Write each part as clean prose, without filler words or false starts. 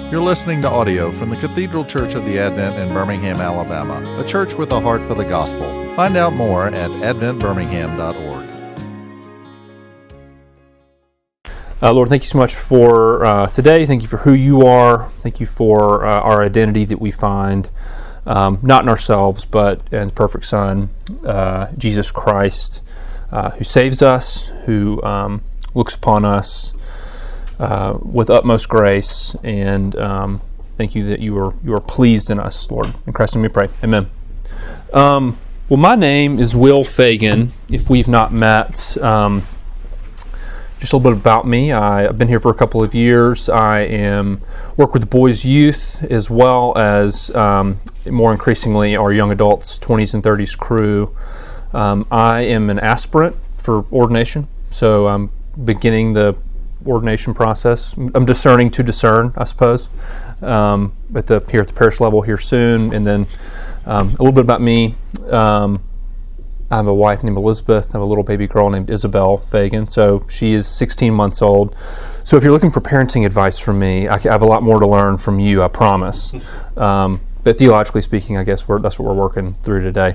You're listening to audio from the Cathedral Church of the Advent in Birmingham, Alabama, a church with a heart for the gospel. Find out more at adventbirmingham.org. Lord, thank you so much for today. Thank you for who you are. Thank you for our identity that we find, not in ourselves, but in the perfect Son, Jesus Christ, who saves us, who looks upon us with utmost grace, and thank you that you are pleased in us, Lord. In Christ's name we pray. Amen. Well, my name is Will Fagan. If we've not met, just a little bit about me. I've been here for a couple of years. I work with the boys' youth as well as more increasingly our young adults, 20s and 30s crew. I am an aspirant for ordination, so I'm beginning the ordination process. I'm discerning to discern, I suppose, here at the parish level here soon. And then a little bit about me. I have a wife named Elizabeth. I have a little baby girl named Isabel Fagan. So she is 16 months old. So if you're looking for parenting advice from me, I have a lot more to learn from you, I promise. But theologically speaking, I guess that's what we're working through today.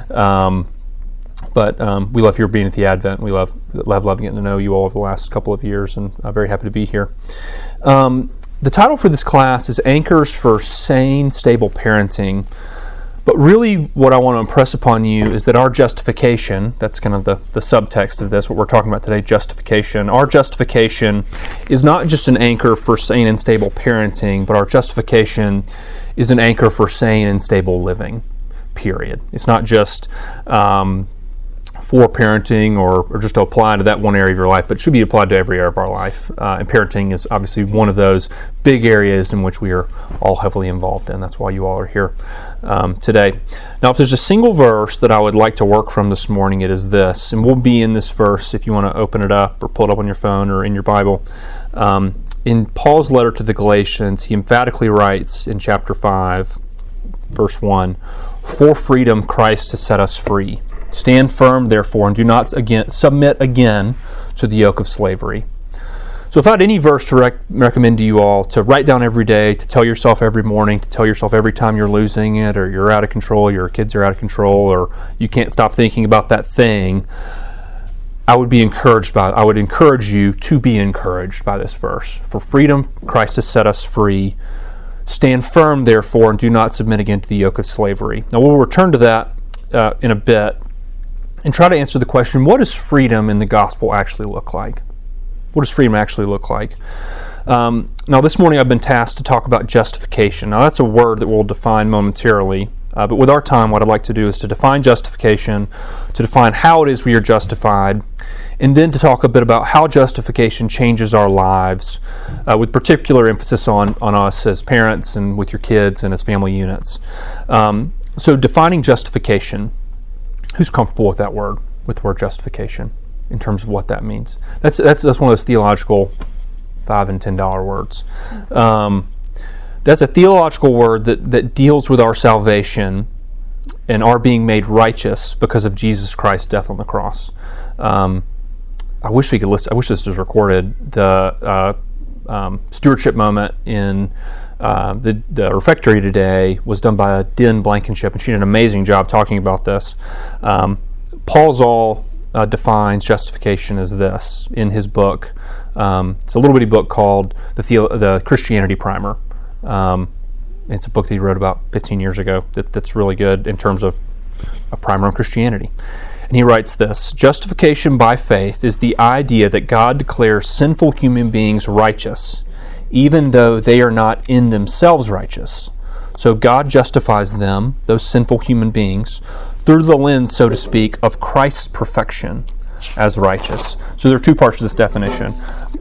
But we love your being at the Advent. We love getting to know you all over the last couple of years, and I'm very happy to be here. The title for this class is Anchors for Sane, Stable Parenting. But really what I want to impress upon you is that our justification, that's kind of the subtext of this, what we're talking about today, justification. Our justification is not just an anchor for sane and stable parenting, but our justification is an anchor for sane and stable living, period. It's not just for parenting or just to apply to that one area of your life, but it should be applied to every area of our life. And parenting is obviously one of those big areas in which we are all heavily involved in. That's why you all are here today. Now, if there's a single verse that I would like to work from this morning, it is this. And we'll be in this verse if you want to open it up or pull it up on your phone or in your Bible. In Paul's letter to the Galatians, he emphatically writes in chapter 5, verse 1, "For freedom Christ has set us free. Stand firm, therefore, and do not submit again to the yoke of slavery." So if I had any verse to recommend to you all to write down every day, to tell yourself every morning, to tell yourself every time you're losing it, or you're out of control, your kids are out of control, or you can't stop thinking about that thing, I would encourage you to be encouraged by this verse. For freedom, Christ has set us free. Stand firm, therefore, and do not submit again to the yoke of slavery. Now, we'll return to that in a bit and try to answer the question, what does freedom in the gospel actually look like? What does freedom actually look like? Now, this morning I've been tasked to talk about justification. Now, that's a word that we'll define momentarily. But with our time, what I'd like to do is to define justification, to define how it is we are justified, and then to talk a bit about how justification changes our lives, with particular emphasis on us as parents and with your kids and as family units. So defining justification, who's comfortable with that word, with the word justification, in terms of what that means? That's one of those theological $5 and $10 words. That's a theological word that deals with our salvation and our being made righteous because of Jesus Christ's death on the cross. I wish we could listen. I wish this was recorded. The stewardship moment in the refectory today was done by Den Blankenship, and she did an amazing job talking about this. Paul Zoll defines justification as this in his book. It's a little bitty book called the Christianity Primer. It's a book that he wrote about 15 years ago that's really good in terms of a primer on Christianity. And he writes this: justification by faith is the idea that God declares sinful human beings righteous, even though they are not in themselves righteous. So God justifies them, those sinful human beings, through the lens, so to speak, of Christ's perfection as righteous. So there are two parts to this definition.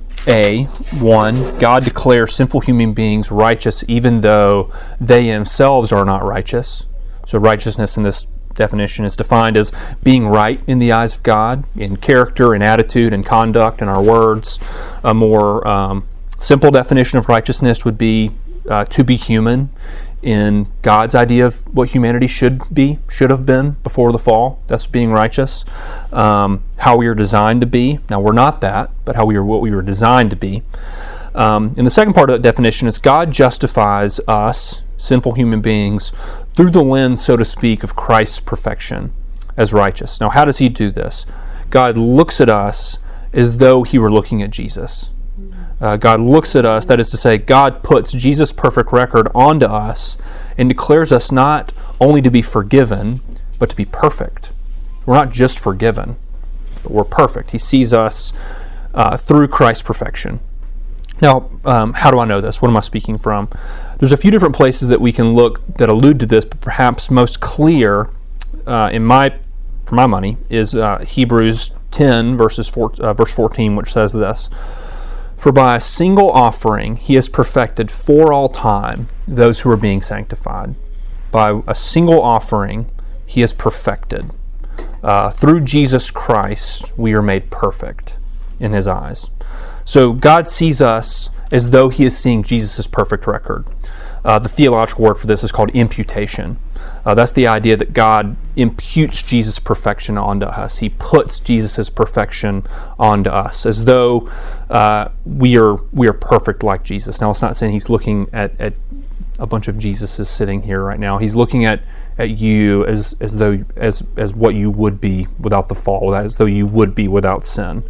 One, God declares sinful human beings righteous even though they themselves are not righteous. So righteousness in this definition is defined as being right in the eyes of God, in character, in attitude, in conduct, in our words. A more simple definition of righteousness would be to be human in God's idea of what humanity should have been before the fall. That's being righteous. How we are designed to be. Now, we're not that, but what we were designed to be. And the second part of that definition is God justifies us, sinful human beings, through the lens, so to speak, of Christ's perfection as righteous. Now, how does he do this? God looks at us as though he were looking at Jesus. God looks at us, that is to say, God puts Jesus' perfect record onto us and declares us not only to be forgiven, but to be perfect. We're not just forgiven, but we're perfect. He sees us through Christ's perfection. Now, how do I know this? What am I speaking from? There's a few different places that we can look that allude to this, but perhaps most clear, for my money, is Hebrews 10, verse 14, which says this: "For by a single offering he has perfected for all time those who are being sanctified." By a single offering he has perfected. Through Jesus Christ we are made perfect in his eyes. So God sees us as though he is seeing Jesus' perfect record. The theological word for this is called imputation. That's the idea that God imputes Jesus' perfection onto us. He puts Jesus' perfection onto us as though we are perfect like Jesus. Now, it's not saying he's looking at a bunch of Jesuses sitting here right now. He's looking at you as what you would be without the fall, as though you would be without sin,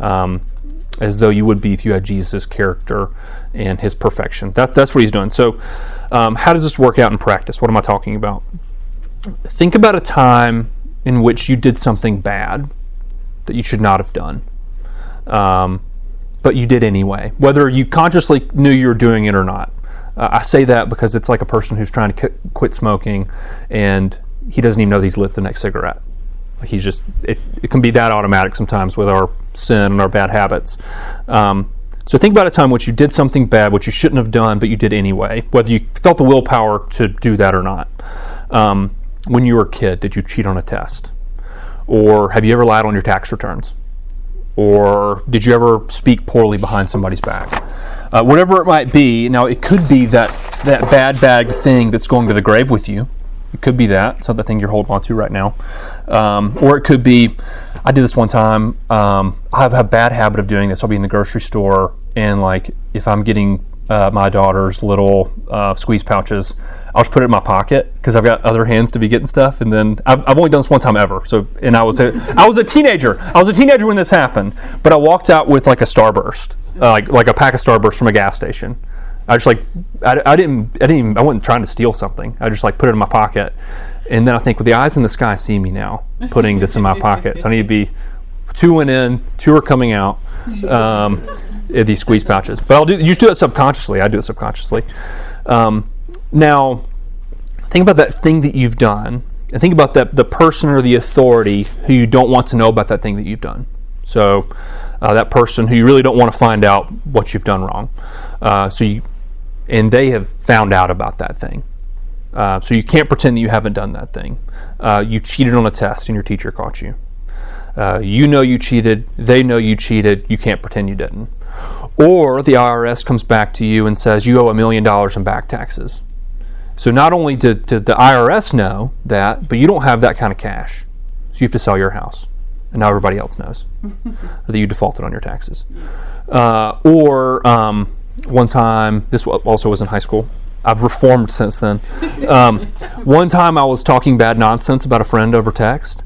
as though you would be if you had Jesus' character and his perfection. That's what he's doing. So how does this work out in practice? What am I talking about? Think about a time in which you did something bad that you should not have done, but you did anyway, whether you consciously knew you were doing it or not. I say that because it's like a person who's trying to quit smoking and he doesn't even know that he's lit the next cigarette. Like it can be that automatic sometimes with our sin and our bad habits. So think about a time in which you did something bad, which you shouldn't have done, but you did anyway, whether you felt the willpower to do that or not. When you were a kid, did you cheat on a test? Or have you ever lied on your tax returns? Or did you ever speak poorly behind somebody's back? Whatever it might be. Now, it could be that bad thing that's going to the grave with you. It could be that. It's not the thing you're holding on to right now. Or it could be, I did this one time. I have a bad habit of doing this. I'll be in the grocery store, and like if I'm getting my daughter's little squeeze pouches, I'll just put it in my pocket because I've got other hands to be getting stuff. And then I've only done this one time ever. And I was a teenager. I was a teenager when this happened. But I walked out with like a Starburst, like a pack of Starburst from a gas station. I just I wasn't trying to steal something. I just like put it in my pocket. And then I think, well, the eyes in the sky see me now putting this in my pocket. So I need to be 2 went in, 2 are coming out. These squeeze pouches, but you just do it subconsciously. I do it subconsciously. Now, think about that thing that you've done, and think about the person or the authority who you don't want to know about that thing that you've done. So, that person who you really don't want to find out what you've done wrong. And they have found out about that thing. So you can't pretend that you haven't done that thing. You cheated on a test, and your teacher caught you. You know you cheated. They know you cheated. You can't pretend you didn't. Or the IRS comes back to you and says you owe $1 million in back taxes. So not only did the IRS know that, but you don't have that kind of cash. So you have to sell your house. And now everybody else knows that you defaulted on your taxes. Or one time, this also was in high school. I've reformed since then. One time I was talking bad nonsense about a friend over text.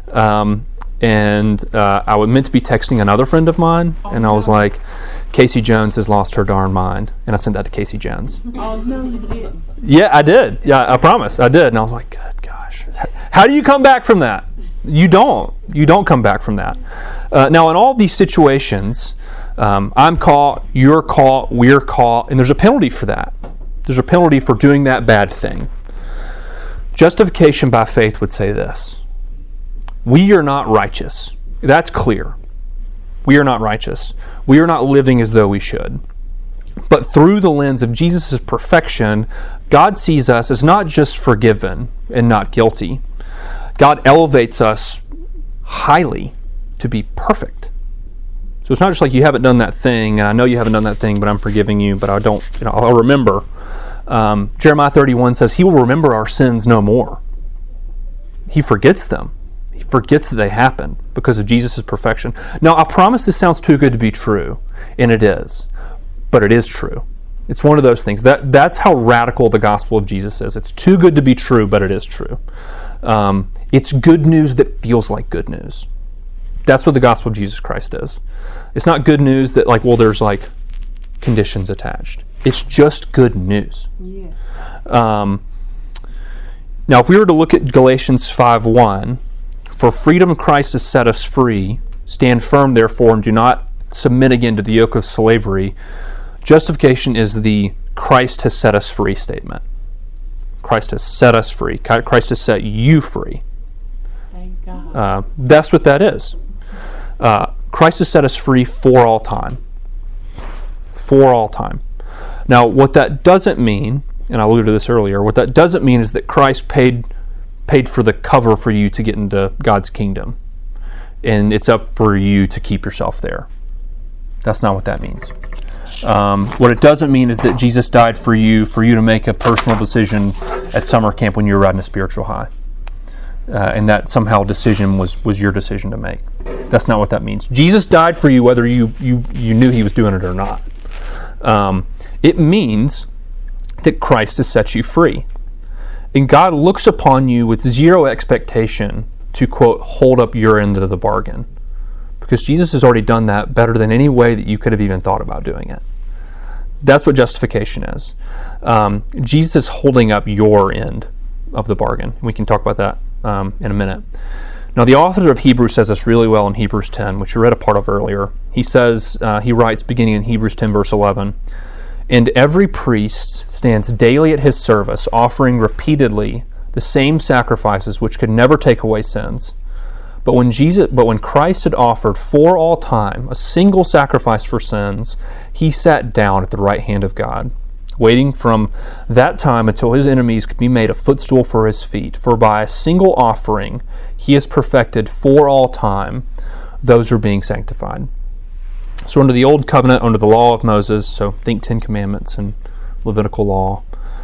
And I was meant to be texting another friend of mine, and I was like, Casey Jones has lost her darn mind. And I sent that to Casey Jones. Oh, no, you didn't. Yeah, I did. Yeah, I promise. I did. And I was like, good gosh. How do you come back from that? You don't. You don't come back from that. Now, in all these situations, I'm caught, you're caught, we're caught, and there's a penalty for that. There's a penalty for doing that bad thing. Justification by faith would say this: we are not righteous. That's clear. We are not righteous. We are not living as though we should. But through the lens of Jesus' perfection, God sees us as not just forgiven and not guilty. God elevates us highly to be perfect. So it's not just like you haven't done that thing, and I know you haven't done that thing, but I'm forgiving you, but I don't, I'll remember. Jeremiah 31 says he will remember our sins no more. He forgets them. He forgets that they happened because of Jesus' perfection. Now, I promise this sounds too good to be true, and it is. but it is true. It's one of those things. That's how radical the gospel of Jesus is. It's too good to be true, but it is true. It's good news that feels like good news. That's what the gospel of Jesus Christ is. It's not good news that there's conditions attached. It's just good news. Yeah. Now, if we were to look at Galatians 5:1, for freedom Christ has set us free. Stand firm, therefore, and do not submit again to the yoke of slavery. Justification is the Christ has set us free statement. Christ has set us free. Christ has set you free. Thank God. That's what that is. Christ has set us free for all time. For all time. Now, what that doesn't mean, and I alluded to this earlier, what that doesn't mean is that Christ paid for the cover for you to get into God's kingdom, and it's up for you to keep yourself there. That's not what that means. What it doesn't mean is that Jesus died for you to make a personal decision at summer camp when you were riding a spiritual high, and that somehow decision was your decision to make. That's not what that means. Jesus died for you whether you knew he was doing it or not. It means that Christ has set you free. And God looks upon you with zero expectation to, quote, hold up your end of the bargain. Because Jesus has already done that better than any way that you could have even thought about doing it. That's what justification is. Jesus is holding up your end of the bargain. We can talk about that in a minute. Now, the author of Hebrews says this really well in Hebrews 10, which we read a part of earlier. He says, he writes, beginning in Hebrews 10, verse 11, "And every priest stands daily at his service, offering repeatedly the same sacrifices which could never take away sins. But when Christ had offered for all time a single sacrifice for sins, he sat down at the right hand of God, waiting from that time until his enemies could be made a footstool for his feet. For by a single offering he has perfected for all time those who are being sanctified." So under the Old Covenant, under the law of Moses, so think 10 Commandments and Levitical law,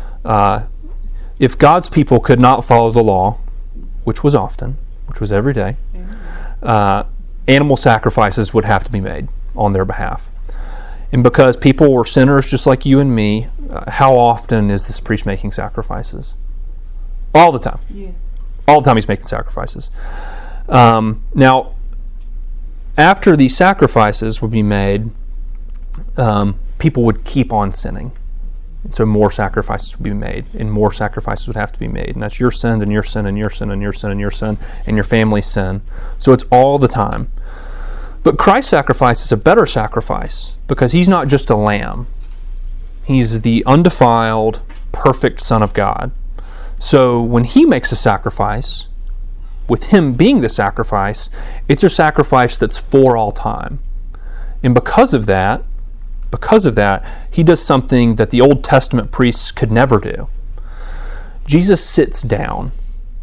if God's people could not follow the law, which was often, which was every day, animal sacrifices would have to be made on their behalf. And because people were sinners just like you and me, how often is this priest making sacrifices? All the time. Yes. All the time he's making sacrifices. Now, after these sacrifices would be made, people would keep on sinning. And so more sacrifices would be made, and more sacrifices would have to be made. And that's your sin, and your sin, and your sin, and your sin, and your sin, and your family's sin. So it's all the time. But Christ's sacrifice is a better sacrifice because he's not just a lamb. He's the undefiled, perfect Son of God. So when he makes a sacrifice, with him being the sacrifice, it's a sacrifice that's for all time. And because of that, he does something that the Old Testament priests could never do. Jesus sits down.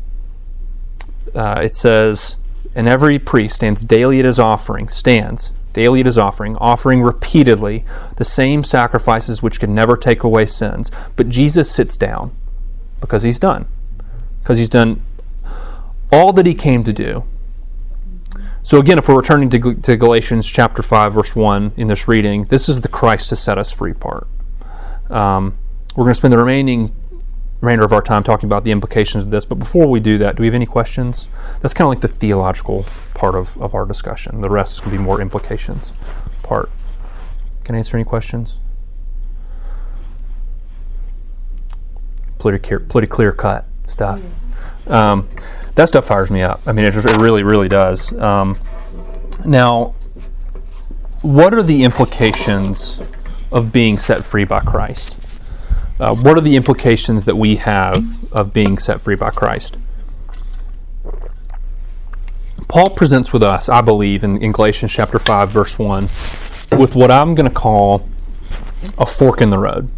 It says, "And every priest stands daily at his offering, offering repeatedly the same sacrifices which can never take away sins." But Jesus sits down because he's done. Because he's done all that he came to do. So again, if we're returning to Galatians chapter 5, verse 1 in this reading, this is the Christ has set us free part. We're going to spend the remainder of our time talking about the implications of this, but before we do that, do we have any questions? That's kind of like the theological part of our discussion. The rest is going to be more implications part. Can I answer any questions? Pretty clear cut stuff. That stuff fires me up. I mean, it really, really does. Now, what are the implications of being set free by Christ? What are the implications that we have of being set free by Christ? Paul presents with us, I believe, in Galatians chapter 5, verse 1, with what I'm going to call a fork in the road.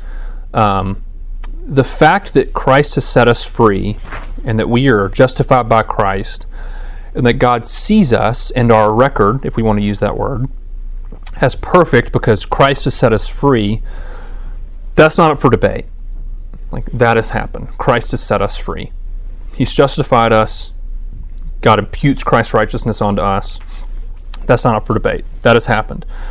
The fact that Christ has set us free and that we are justified by Christ and that God sees us and our record, if we want to use that word, as perfect because Christ has set us free, that's not up for debate. That has happened. Christ has set us free. He's justified us. God imputes Christ's righteousness onto us. That's not up for debate. That has happened.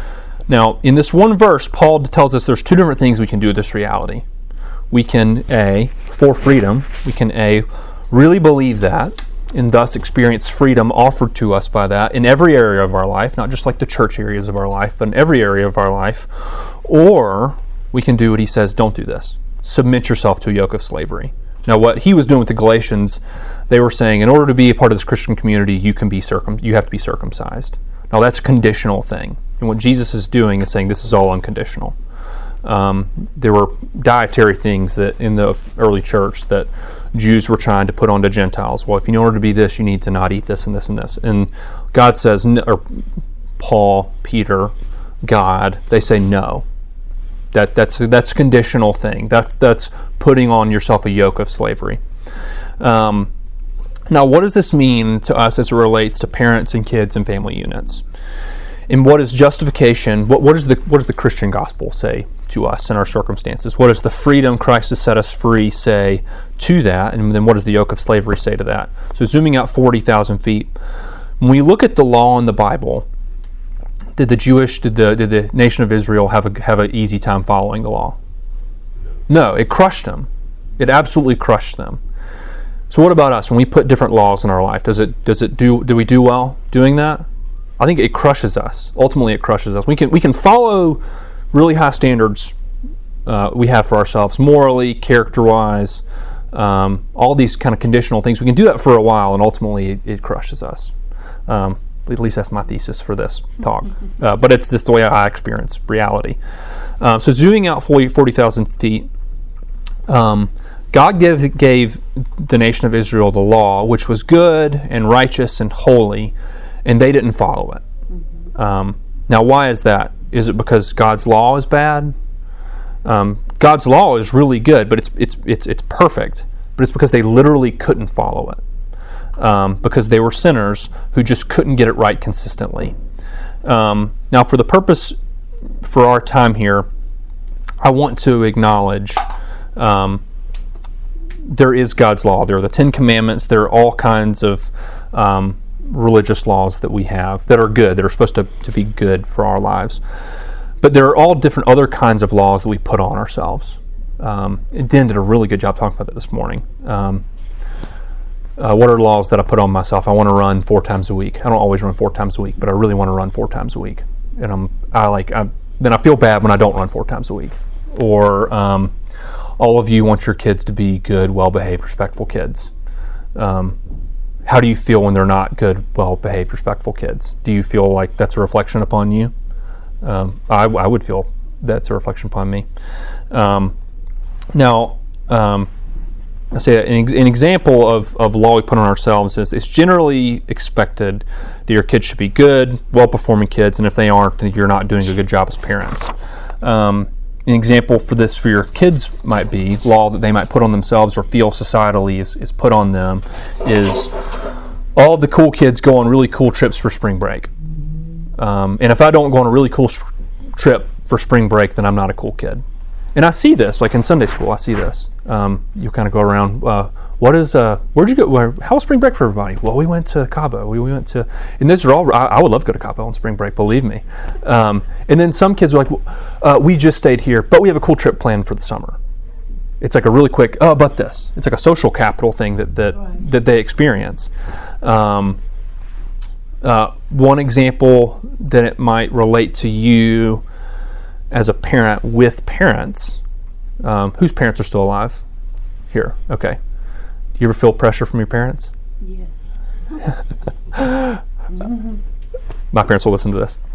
Now, in this one verse, Paul tells us there's two different things we can do with this reality. We can, for freedom, we can, really believe that and thus experience freedom offered to us by that in every area of our life, not just like the church areas of our life, but in every area of our life. Or we can do what he says, don't do this. Submit yourself to a yoke of slavery. Now, what he was doing with the Galatians, they were saying, in order to be a part of this Christian community, you have to be circumcised. Now, that's a conditional thing. And what Jesus is doing is saying this is all unconditional. There were dietary things that in the early church that Jews were trying to put onto Gentiles. Well, if in order to be this, you need to not eat this and this and this. And God says, or Paul, Peter, God, they say no. That's a conditional thing. That's putting on yourself a yoke of slavery. Now, what does this mean to us as it relates to parents and kids and family units? And what is justification? What does the Christian gospel say to us in our circumstances? What does the freedom Christ has set us free say to that? And then what does the yoke of slavery say to that? So zooming out 40,000 feet, when we look at the law in the Bible, did the nation of Israel have an easy time following the law? No, it crushed them. It absolutely crushed them. So what about us when we put different laws in our life? Do we do well doing that? I think it crushes us. Ultimately, it crushes us. We can follow really high standards we have for ourselves, morally, character-wise, all these kind of conditional things. We can do that for a while, and ultimately, it crushes us. At least that's my thesis for this talk. But it's just the way I experience reality. So zooming out 40,000 feet, God gave the nation of Israel the law, which was good and righteous and holy, and they didn't follow it. Now, why is that? Is it because God's law is bad? God's law is really good, but it's perfect. But it's because they literally couldn't follow it, because they were sinners who just couldn't get it right consistently. Now, for the purpose for our time here, I want to acknowledge there is God's law. There are the Ten Commandments. There are all kinds of religious laws that we have that are good, that are supposed to be good for our lives. But there are all different other kinds of laws that we put on ourselves. And Dan did a really good job talking about that this morning. What are laws that I put on myself? I want to run 4 times a week. I don't always run 4 times a week, but I really want to run 4 times a week. And then I feel bad when I don't run 4 times a week. Or all of you want your kids to be good, well-behaved, respectful kids. How do you feel when they're not good, well-behaved, respectful kids? Do you feel like that's a reflection upon you? I would feel that's a reflection upon me. Now, I say an example of law we put on ourselves is it's generally expected that your kids should be good, well-performing kids, and if they aren't, then you're not doing a good job as parents. An example for this for your kids might be law that they might put on themselves or feel societally is put on them is all of the cool kids go on really cool trips for spring break. And if I don't go on a really cool trip for spring break, then I'm not a cool kid. And I see this, like in Sunday school, I see this. You kind of go around, where'd you go? How was spring break for everybody? Well, we went to Cabo. We went to, and these are all, I would love to go to Cabo on spring break, believe me. And then some kids are like, we just stayed here, but we have a cool trip planned for the summer. It's like a really quick, but this. It's like a social capital thing that they experience. One example that it might relate to you as a parent with parents, whose parents are still alive? Here, okay. Do you ever feel pressure from your parents? Yes. My parents will listen to this.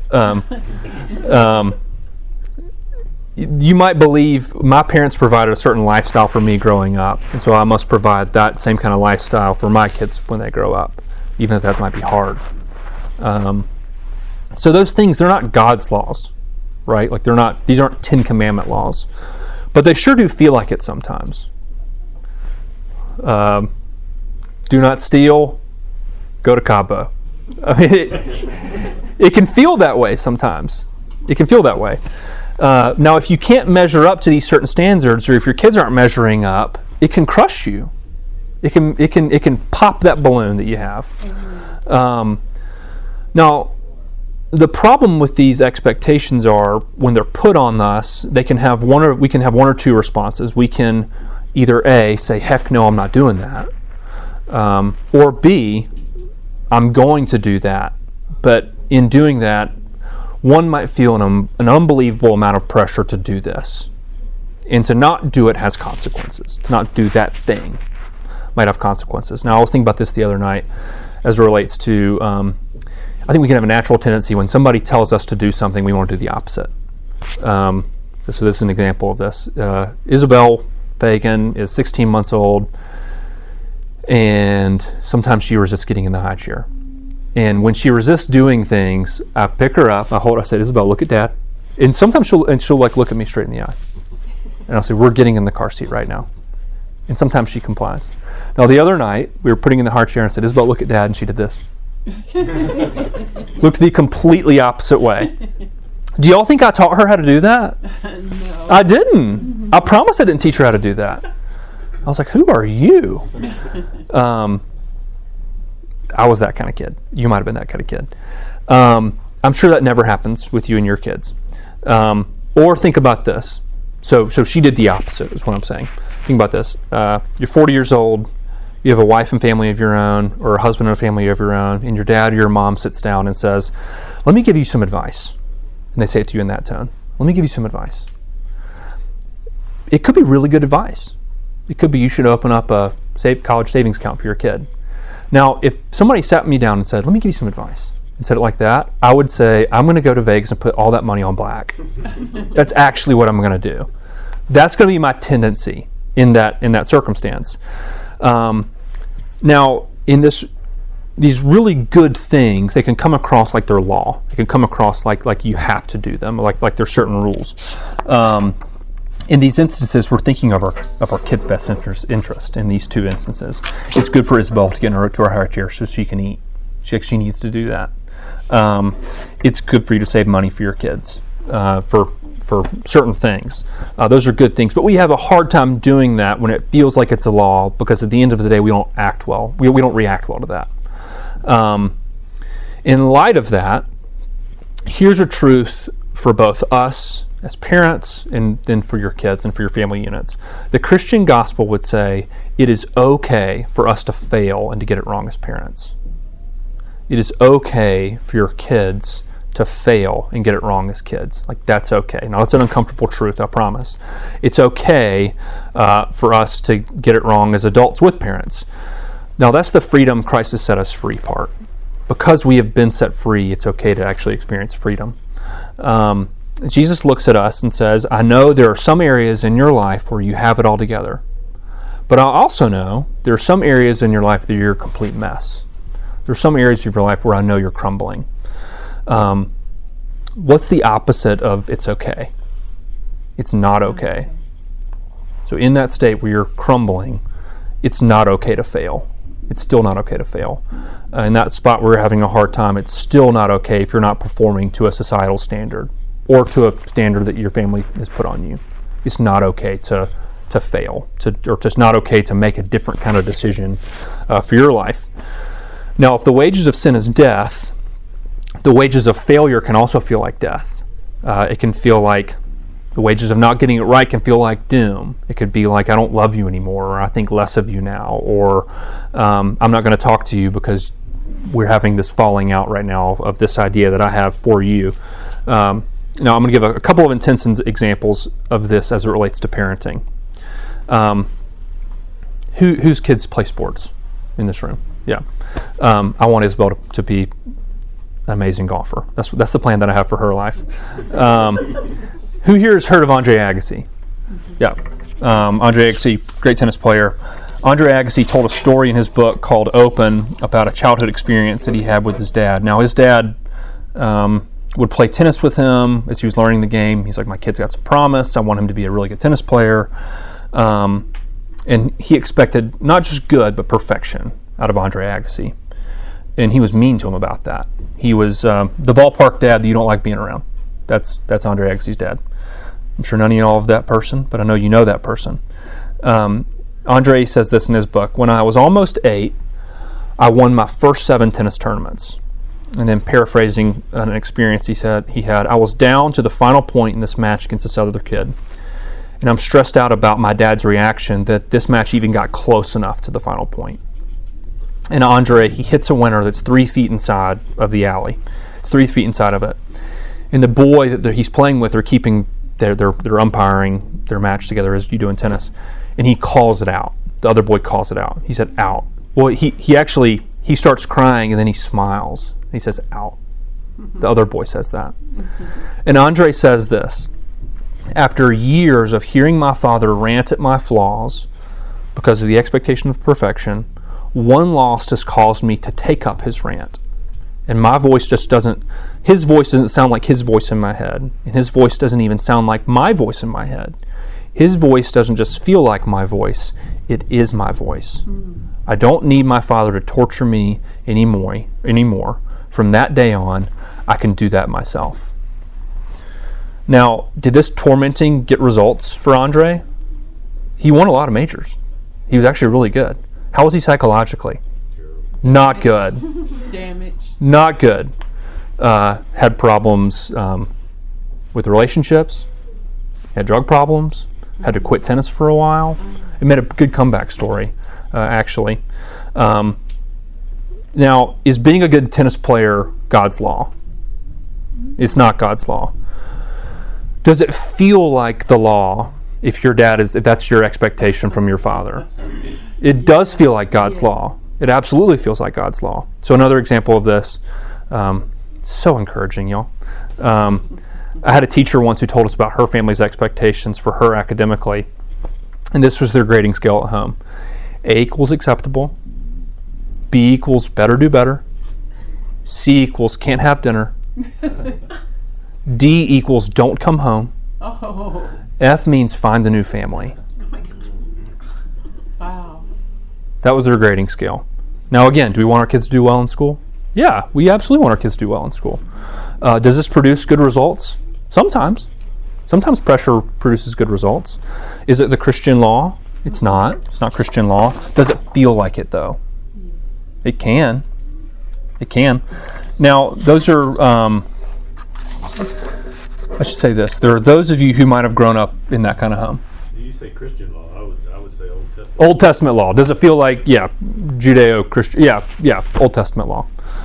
You might believe my parents provided a certain lifestyle for me growing up, and so I must provide that same kind of lifestyle for my kids when they grow up, even if that might be hard. So those things, they're not God's laws, right? Like these aren't 10 Commandment laws, but they sure do feel like it sometimes. Do not steal, go to Cabo. I mean, it can feel that way sometimes. It can feel that way. Now, if you can't measure up to these certain standards, or if your kids aren't measuring up, it can crush you. It can pop that balloon that you have. Now, the problem with these expectations are when they're put on us, we can have one or two responses. We can either A, say, heck no, I'm not doing that, or B, I'm going to do that. But in doing that, one might feel an unbelievable amount of pressure to do this. And to not do it has consequences. To not do that thing might have consequences. Now, I was thinking about this the other night as it relates to, I think we can have a natural tendency when somebody tells us to do something, we want to do the opposite. So this is an example of this. Isabel Fagan is 16 months old, and sometimes she resists getting in the high chair. And when she resists doing things, I pick her up, I said, Isabel, look at Dad. And sometimes she'll like look at me straight in the eye. And I'll say, we're getting in the car seat right now. And sometimes she complies. Now, the other night, we were putting in the hard chair and I said, Isabel, look at Dad. And she did this. Looked the completely opposite way. Do y'all think I taught her how to do that? No. I didn't. I promise I didn't teach her how to do that. I was like, who are you? I was that kind of kid. You might have been that kind of kid. I'm sure that never happens with you and your kids. Or think about this. So she did the opposite, is what I'm saying. Think about this. You're 40 years old. You have a wife and family of your own, or a husband and a family of your own, and your dad or your mom sits down and says, let me give you some advice. And they say it to you in that tone. Let me give you some advice. It could be really good advice. It could be you should open up a college savings account for your kid. Now, if somebody sat me down and said, let me give you some advice, and said it like that, I would say, I'm going to go to Vegas and put all that money on black. That's actually what I'm going to do. That's going to be my tendency in that circumstance. Now, in these really good things, they can come across like they're law. They can come across like you have to do them, like there's certain rules. In these instances, we're thinking of our kid's best interest in these two instances. It's good for Isabel to get her to her high chair so she can eat. She needs to do that. It's good for you to save money for your kids for certain things. Those are good things. But we have a hard time doing that when it feels like it's a law, because at the end of the day, we don't act well. We don't react well to that. In light of that, here's a truth for both us as parents and then for your kids and for your family units. The Christian gospel would say it is okay for us to fail and to get it wrong as parents. It is okay for your kids to fail and get it wrong as kids. Like, that's okay. Now, it's an uncomfortable truth, I promise. It's okay for us to get it wrong as adults with parents. Now, that's the freedom Christ has set us free part. Because we have been set free, it's okay to actually experience freedom. Jesus looks at us and says, I know there are some areas in your life where you have it all together. But I also know there are some areas in your life that you're a complete mess. There are some areas of your life where I know you're crumbling. What's the opposite of it's okay? It's not okay. So in that state where you're crumbling, it's not okay to fail. It's still not okay to fail. In that spot where you're having a hard time, it's still not okay if you're not performing to a societal standard or to a standard that your family has put on you. It's not okay to fail, or just not okay to make a different kind of decision for your life. Now, if the wages of sin is death, the wages of failure can also feel like death. It can feel like the wages of not getting it right can feel like doom. It could be like, I don't love you anymore, or I think less of you now, or I'm not going to talk to you because we're having this falling out right now of this idea that I have for you. Now, I'm going to give a couple of intense examples of this as it relates to parenting. Whose kids play sports in this room? Yeah. I want Isabel to be an amazing golfer. That's the plan that I have for her life. Who here has heard of Andre Agassi? Yeah. Andre Agassi, great tennis player. Andre Agassi told a story in his book called Open about a childhood experience that he had with his dad. Now, his dad would play tennis with him as he was learning the game. He's like, my kid's got some promise. I want him to be a really good tennis player. And he expected not just good, but perfection out of Andre Agassi. And he was mean to him about that. He was the ballpark dad that you don't like being around. That's Andre Agassi's dad. I'm sure none of you know of that person, but I know you know that person. Andre says this in his book: when I was almost 8, I won my first 7 tennis tournaments. And then paraphrasing an experience he said he had, I was down to the final point in this match against this other kid. And I'm stressed out about my dad's reaction that this match even got close enough to the final point. And Andre, he hits a winner that's 3 feet inside of the alley. It's 3 feet inside of it. And the boy that he's playing with, they're umpiring their match together as you do in tennis. And he calls it out. The other boy calls it out. He said, out. Well, he starts crying and then he smiles. He says, out. The other boy says that. And Andre says this, after years of hearing my father rant at my flaws because of the expectation of perfection, one loss has caused me to take up his rant. And his voice doesn't sound like his voice in my head. And his voice doesn't even sound like my voice in my head. His voice doesn't just feel like my voice, it is my voice. I don't need my father to torture me anymore. From that day on, I can do that myself. Now, did this tormenting get results for Andre? He won a lot of majors. He was actually really good. How was he psychologically? Not good. Damaged. Not good. Had problems with relationships, had drug problems, had to quit tennis for a while. It made a good comeback story, actually. Now, is being a good tennis player God's law? It's not God's law. Does it feel like the law if that's your expectation from your father? It does feel like God's law. It absolutely feels like God's law. So another example of this, so encouraging, y'all. I had a teacher once who told us about her family's expectations for her academically, and this was their grading scale at home. A equals acceptable, B equals better do better, C equals can't have dinner, D equals don't come home, F means find a new family. Wow. That was their grading scale. Now again, do we want our kids to do well in school? Yeah, we absolutely want our kids to do well in school. Does this produce good results? Sometimes. Sometimes pressure produces good results. Is it the Christian law? It's not. It's not Christian law. Does it feel like it, though? It can. It can. Now, those are, I should say this. There are those of you who might have grown up in that kind of home. Do you say Christian law? I would say Old Testament. Old Testament law. Does it feel like, Judeo-Christian? Yeah, Old Testament law.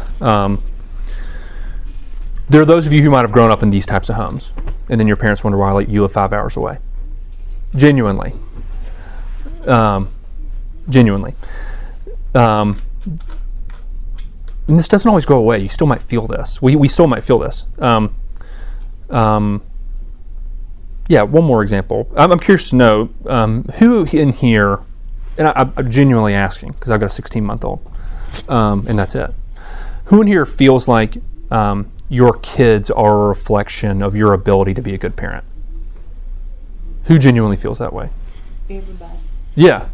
There are those of you who might have grown up in these types of homes, and then your parents wonder why you live 5 hours away. Genuinely. And this doesn't always go away. You still might feel this. We still might feel this. One more example. I'm curious to know who in here, and I'm genuinely asking because I've got a 16-month-old, and that's it. Who in here feels like your kids are a reflection of your ability to be a good parent? Who genuinely feels that way? Everybody. Yeah.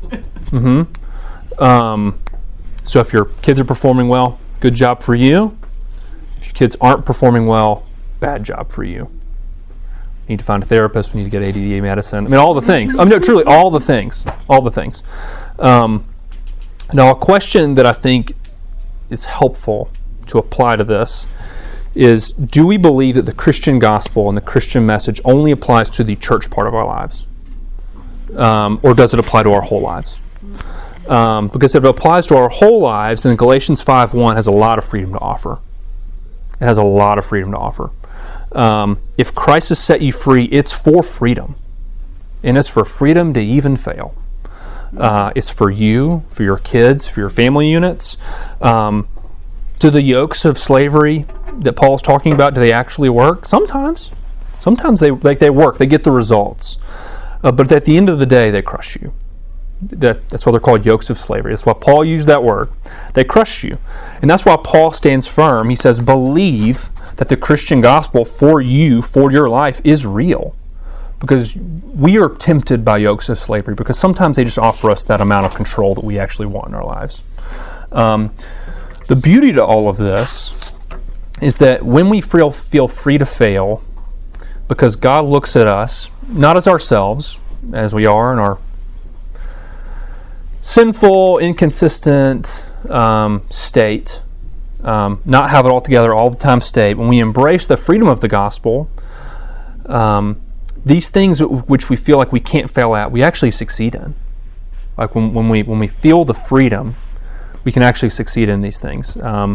So if your kids are performing well, good job for you. If your kids aren't performing well, bad job for you. You need to find a therapist. We need to get ADD medicine. I mean, all the things. No, truly, all the things. All the things. Now, a question that I think is helpful to apply to this is, do we believe that the Christian gospel and the Christian message only applies to the church part of our lives? Or does it apply to our whole lives? Because if it applies to our whole lives, then Galatians 5:1 has a lot of freedom to offer. It has a lot of freedom to offer. If Christ has set you free, it's for freedom. And it's for freedom to even fail. It's for you, for your kids, for your family units. Do the yokes of slavery that Paul's talking about, do they actually work? Sometimes. Sometimes they work. They get the results. But at the end of the day, they crush you. That's why they're called yokes of slavery. That's why Paul used that word. They crush you. And that's why Paul stands firm. He says, believe that the Christian gospel for you, for your life, is real. Because we are tempted by yokes of slavery, because sometimes they just offer us that amount of control that we actually want in our lives. The beauty to all of this is that when we feel free to fail, because God looks at us, not as ourselves, as we are in our sinful, inconsistent state, not have it all together all the time state. When we embrace the freedom of the gospel, these things which we feel like we can't fail at, we actually succeed in. Like when we feel the freedom, we can actually succeed in these things.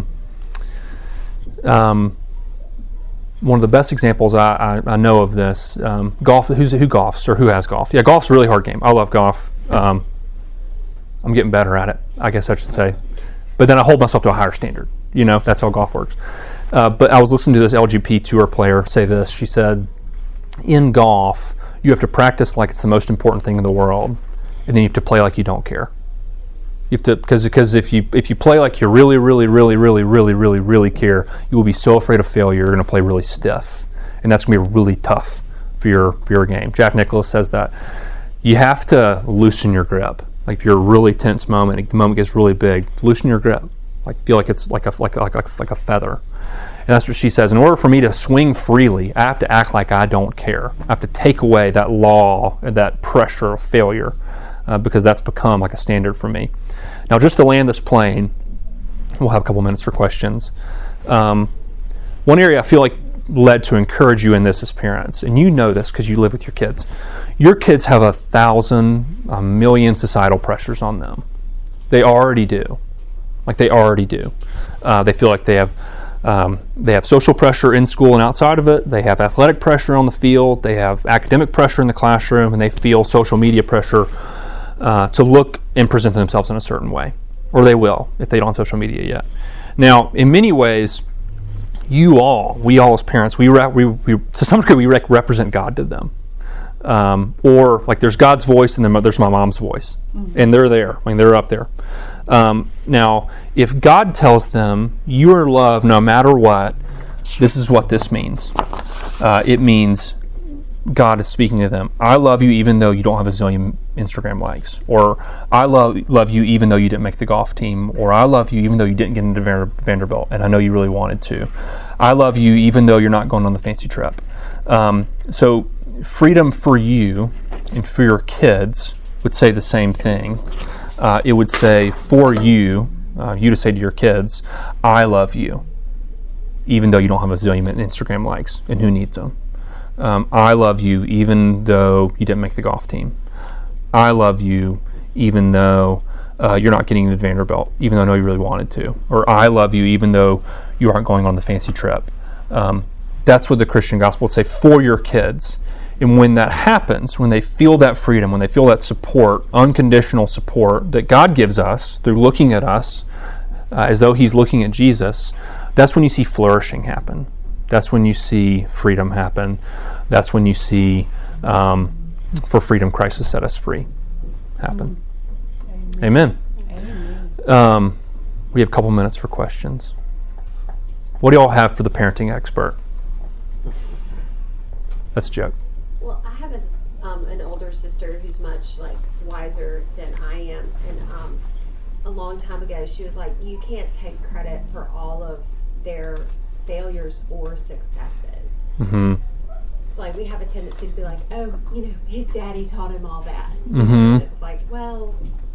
One of the best examples I know of this, golf. Who golfs or who has golfed? Yeah, golf's a really hard game. I love golf. I'm getting better at it, I guess I should say. But then I hold myself to a higher standard. That's how golf works. But I was listening to this LGP Tour player say this. She said, in golf, you have to practice like it's the most important thing in the world, and then you have to play like you don't care. You have to, because if you play like you really, really, really, really, really, really, really care, you will be so afraid of failure. You're going to play really stiff, and that's going to be really tough for your game. Jack Nicklaus says that you have to loosen your grip. Like if you're a really tense moment, the moment gets really big, loosen your grip. Like feel like it's like a feather. And that's what she says. In order for me to swing freely, I have to act like I don't care. I have to take away that law and that pressure of failure, because that's become like a standard for me. Now, just to land this plane, we'll have a couple minutes for questions. One area I feel like led to encourage you in this as parents, and you know this because you live with your kids. Your kids have 1,000, 1,000,000 societal pressures on them. They already do. They feel like they have social pressure in school and outside of it. They have athletic pressure on the field. They have academic pressure in the classroom, and they feel social media pressure to look and present themselves in a certain way, or they will if they don't have social media yet. Now, in many ways, we all as parents, we to some degree we represent God to them, or like there's God's voice and then there's my mom's voice, and they're there. They're up there. Now, if God tells them you are loved no matter what, this is what this means. It means God is speaking to them. I love you even though you don't have a zillion Instagram likes, or I love you even though you didn't make the golf team, or I love you even though you didn't get into Vanderbilt and I know you really wanted to. I love you even though you're not going on the fancy trip. So freedom for you and for your kids would say the same thing. It would say for you to say to your kids, I love you even though you don't have a zillion Instagram likes, and who needs them? I love you even though you didn't make the golf team. I love you even though you're not getting into Vanderbilt, even though I know you really wanted to. Or I love you even though you aren't going on the fancy trip. That's what the Christian gospel would say for your kids. And when that happens, when they feel that freedom, when they feel that support, unconditional support that God gives us through looking at us as though He's looking at Jesus, that's when you see flourishing happen. That's when you see freedom happen. That's when you see, for freedom, Christ has set us free happen. Amen. Amen. We have a couple minutes for questions. What do y'all have for the parenting expert? That's a joke. Well, I have an older sister who's much wiser than I am, and a long time ago she was like, you can't take credit for all of their failures or successes. Mm-hmm. It's like we have a tendency to be like, oh, his daddy taught him all that. Mm-hmm. It's like, well,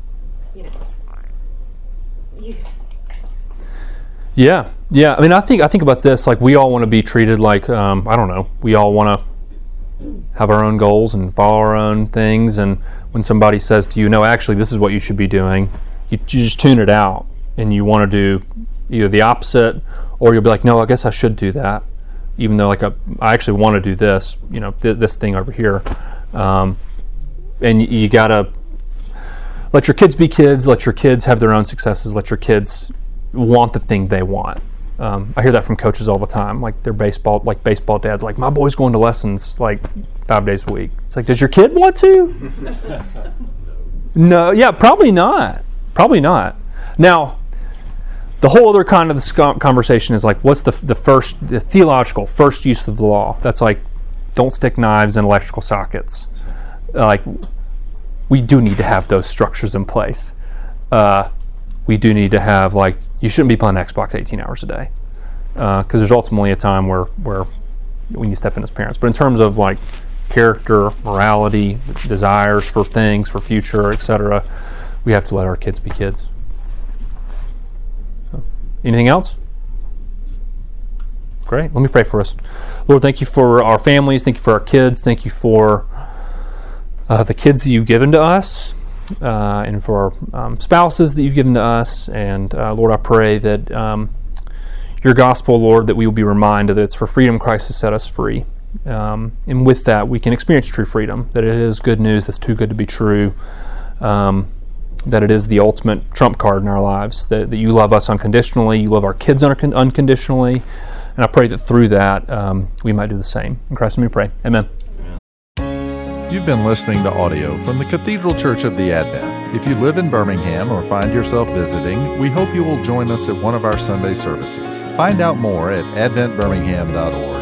Yeah. I mean, I think about this. Like, we all want to be treated like I don't know. We all want to have our own goals and follow our own things. And when somebody says to you, "No, actually, this is what you should be doing," you just tune it out, and you want to do either the opposite, or you'll be like, "No, I guess I should do that," even though I actually want to do this. This thing over here. And you gotta let your kids be kids. Let your kids have their own successes. Let your kids want the thing they want. I hear that from coaches all the time. Like their baseball dads, like, my boy's going to lessons 5 days a week. It's like, does your kid want to? No. Yeah, probably not. Now, the whole other kind of this conversation is like, what's the theological first use of the law? That's like, don't stick knives in electrical sockets. We do need to have those structures in place. We do need to have, you shouldn't be playing Xbox 18 hours a day, because there's ultimately a time where we need to step in as parents. But in terms of character, morality, desires for things, for future, etc., we have to let our kids be kids. So, anything else? Great. Let me pray for us. Lord, thank you for our families. Thank you for our kids. Thank you for the kids that you've given to us, and for our spouses that you've given to us. And Lord, I pray that your gospel, Lord, that we will be reminded that it's for freedom Christ has set us free. And with that, we can experience true freedom, that it is good news that's too good to be true, that it is the ultimate trump card in our lives, that you love us unconditionally, you love our kids unconditionally, and I pray that through that we might do the same. In Christ's name we pray. Amen. You've been listening to audio from the Cathedral Church of the Advent. If you live in Birmingham or find yourself visiting, we hope you will join us at one of our Sunday services. Find out more at adventbirmingham.org.